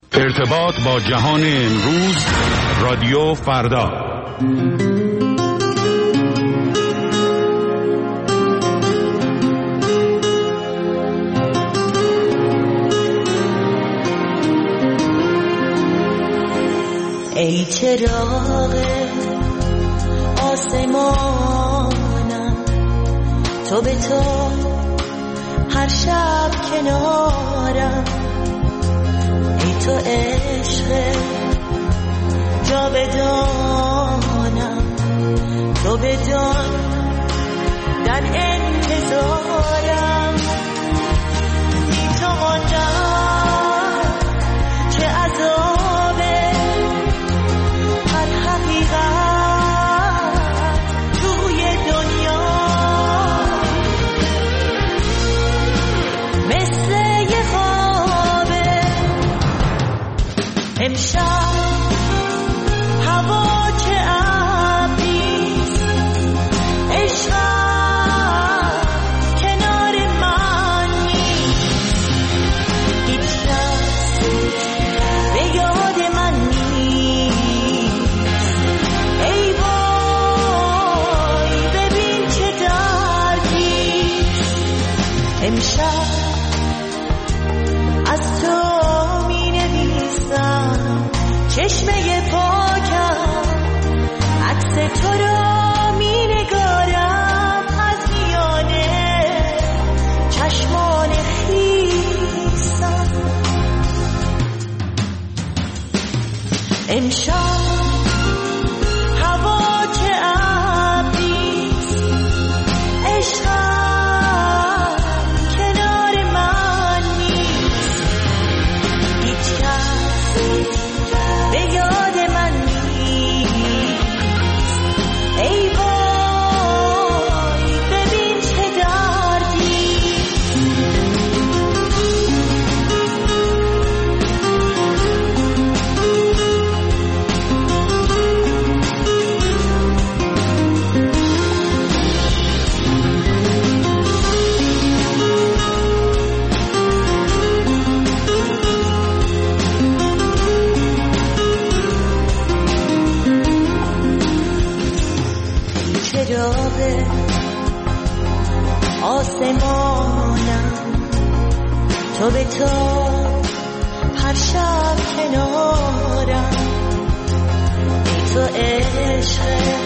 ارتباط با جهان امروز، رادیو فردا. ای چراغ آسمانم، تو به تو هر شب کنارم. ای تو عشق جاودانم، تو بدان در انتظارم. بی تو ماندم چه عذابه، هر حقیقت توی دنیا مثل یه خوابه. امشب هوا چه ابریست، عشقم کنار من نیست. هیچ کس به یاد من نیست. ای وای ببین چه دردیست. امشب از تو می نویسم چشمه پاکم، عکس تو را می نگارم از میانه چشمان خیسم. امشب هوا چه ابریست، عشقم کنار من نیست. هیچ کس به یاد من نیست. ای وای ببین چه دردیست. چراغ آسمانم، تو به تو هر شب کنارم. ای تو عشق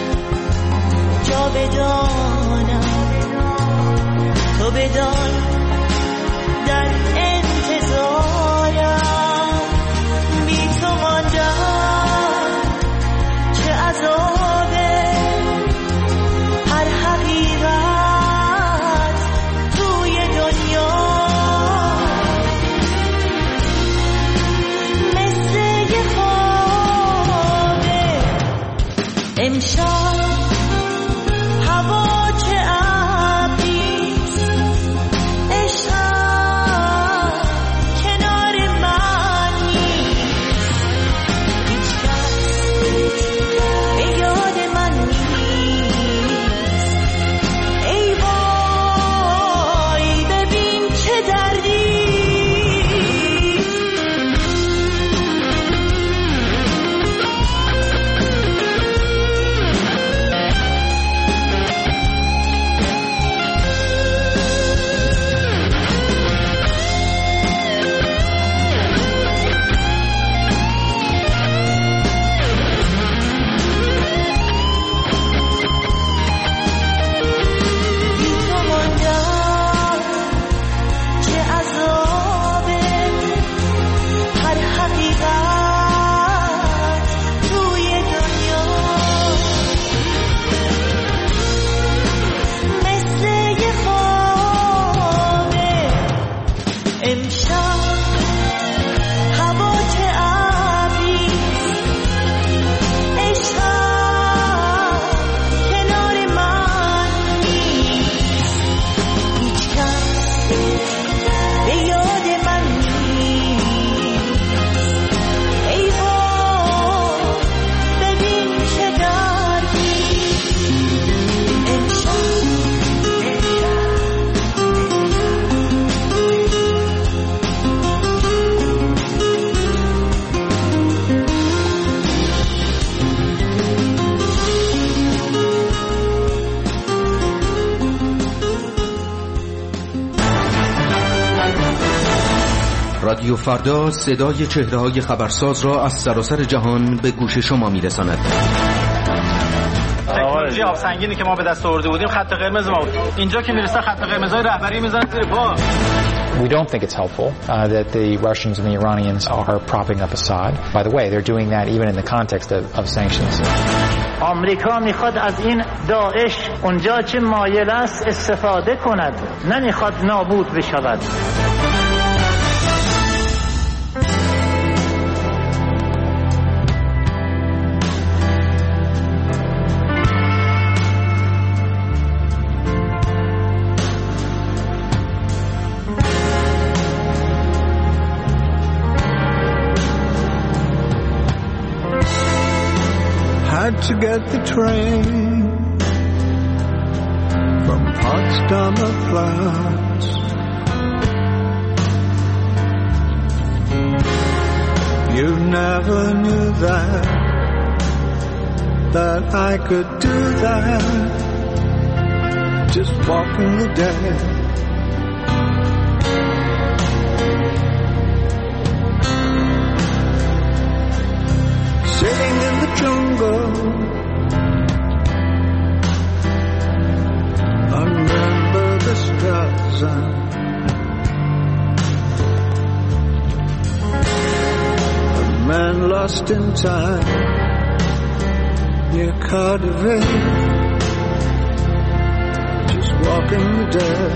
جاودانم، تو بدان در انتظارم. بی تو ماندم چه عذابه، هر حقیقت توی دنیا مثل یه خوابه. امشب هوا چه ابریست، رادیو فردا صدای چهره‌های خبرساز را از سراسر جهان به گوش شما می‌رساند. تکنولوژی آب سنگینی که ما به دست آورده بودیم خط قرمز ما بود. اینجا که میرسه خط قرمزای رهبری میذارن زیر پا. We don't think it's helpful that the Russians and the Iranians are propping up Assad. By the way, they're doing that even in the context of sanctions. آمریکا میخواد از این داعش اونجا چه مایل است استفاده کند، نمیخواد نابود بشود. To get the train from Potsdamer Platz. You never knew that I could do that, just walking the dead. Sitting in the jungle under the Straße, a man lost in time near Cardiff, just walking the dead.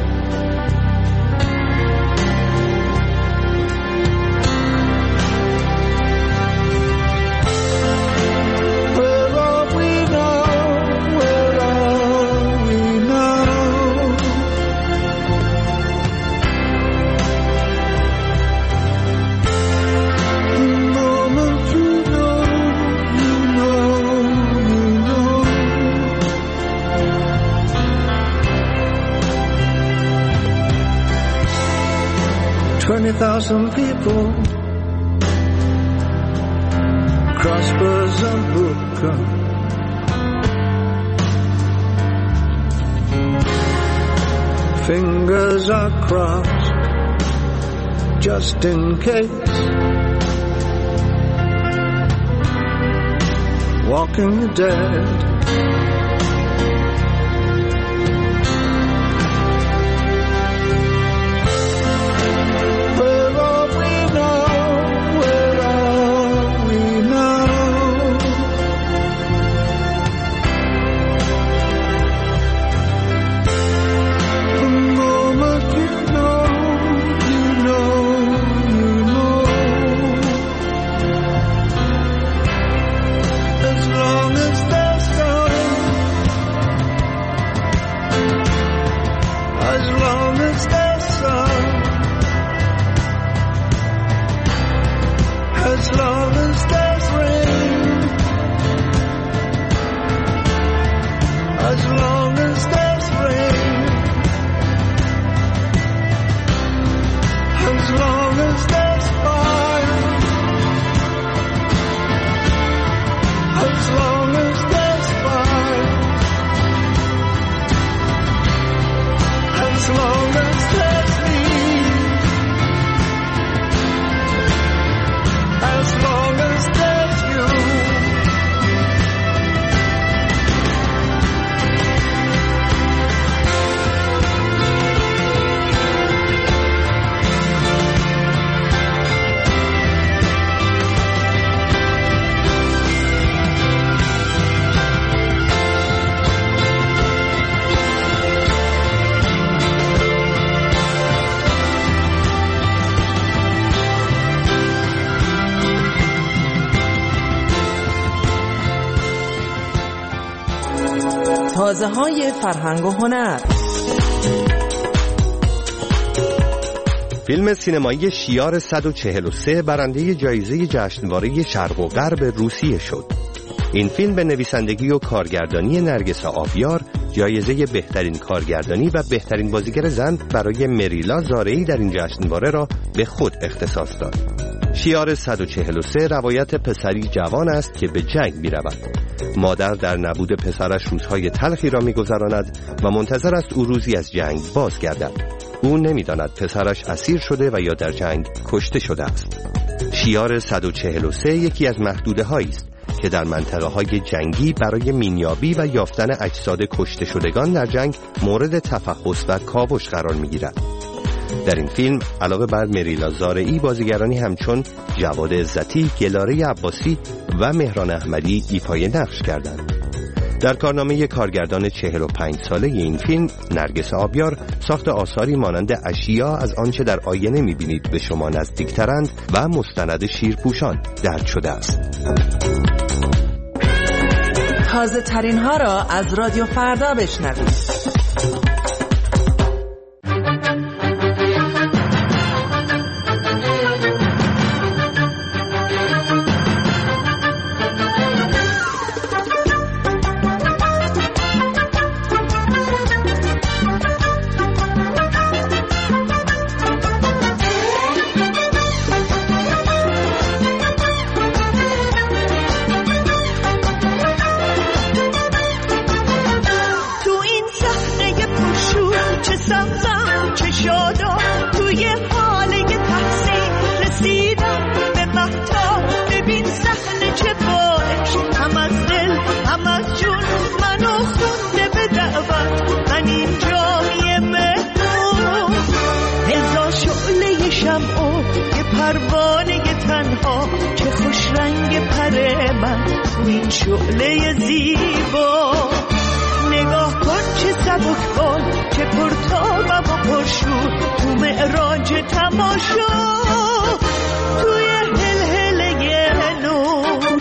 Thousand people crossbows and hookah, fingers are crossed just in case, walking the dead. تازه‌های فرهنگ و هنر. فیلم سینمایی شیار 143 برنده جایزه جشنواره شرق و غرب روسیه شد. این فیلم به نویسندگی و کارگردانی نرگس آبیار جایزه بهترین کارگردانی و بهترین بازیگر زن برای مریلا زارعی در این جشنواره را به خود اختصاص داد. شیار 143 روایت پسری جوان است که به جنگ می رود. مادر در نبود پسرش روزهای تلخی را می گذراند و منتظر است او روزی از جنگ بازگردد. او نمی‌داند پسرش اسیر شده و یا در جنگ کشته شده است. شیار 143 یکی از محدوده‌هایی است که در منطقه‌های جنگی برای مینیابی و یافتن اجساد کشته شدگان در جنگ مورد تفحص و کاوش قرار می‌گیرد. در این فیلم علاوه بر مریلا زارعی، بازیگرانی همچون جواد عزتی، گلاره عباسی و مهران احمدی ایفای نقش کردند. در کارنامه کارگردان 45 ساله این فیلم، نرگس آبیار ساخت آثاری مانند اشیا از آنچه در آینه می‌بینید به شما نزدیکترند و مستند شیرپوشان درج شده است. تازه ترین ها را از رادیو فردا بشنوید. شعله زیبا نگاه کن چه سبکبال، چه پرتابم و پرشور، تو معراج تماشا، توی هلهله نور.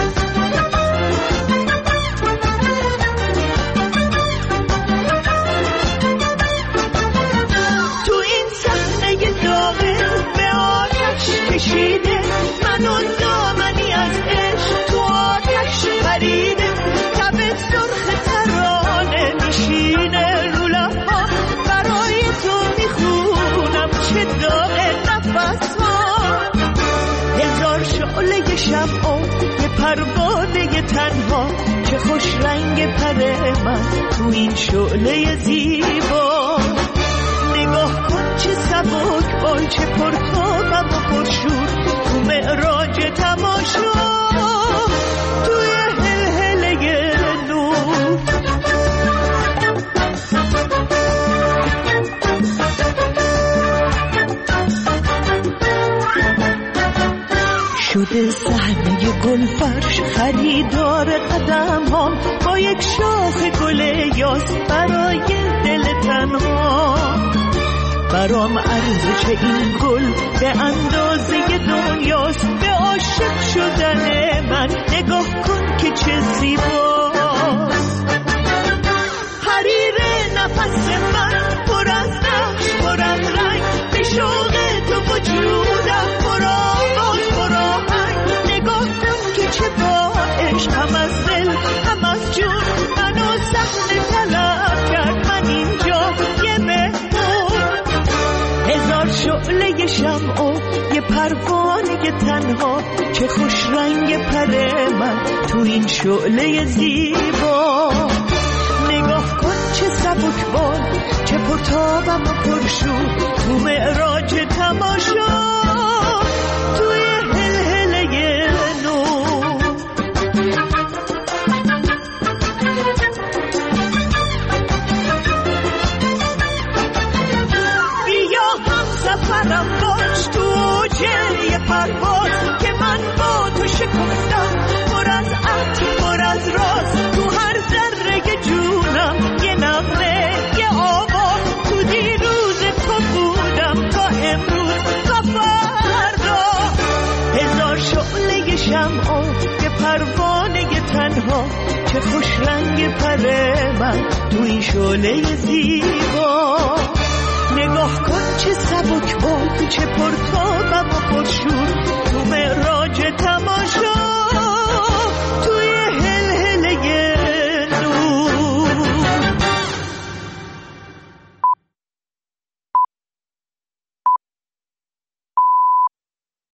تو این صحنه داغه به آتش کشیده منو دامنی از عشق، تو آتش پریده لب سرخ ترانه میشینه رو لب‌ها، برای تو میخونم چه داغ نفس‌ها. هزار شعله شمع و یه پروانه تنها، چه خوش رنگ پر من تو این شعله زیبا. نگاه کن چه سبک بال، چه پرتابم و پرشور، تو معراج تماشا، توی هلهله نور. شده صحنه گلفرش، خریدار قدم ها با یک شاخ گل یاس برای دل تنها. برام ارزش این گل به اندازه دنیاست، به عاشق شدن من نگاه کن که چه زیباست. حریر نفس من پر از نقش، پر از رنگ، به شوق تو وجودم پر آواز، پر آهنگ. نگاه کن که چه با عشق هم از دل هم از جون منو صحنه طلب کرد. من اینجا یه مهمون، هزار شعله شمع و یه پروانه تنها، چه خوش رنگ پر من تو این شعله زیبا. نگاه کن چه سبکبال، چه پرتابم و پرشور، تو معراج تماشا، توی هلهله نور. بیا هم سفرم باش تو اوج پرواز، که من با تو شکفتم، پر از عطر پر از راز، تو هر ذره جونم یه نغمه یه آواز. تو دیروز تو بودم تا امروز تا فردا، هزار شعله شمع و یه پروانه تنها، چه خوش رنگ پر من تو این شعله زیبا. نگاه کن چه سبک بال، چه پرتابم و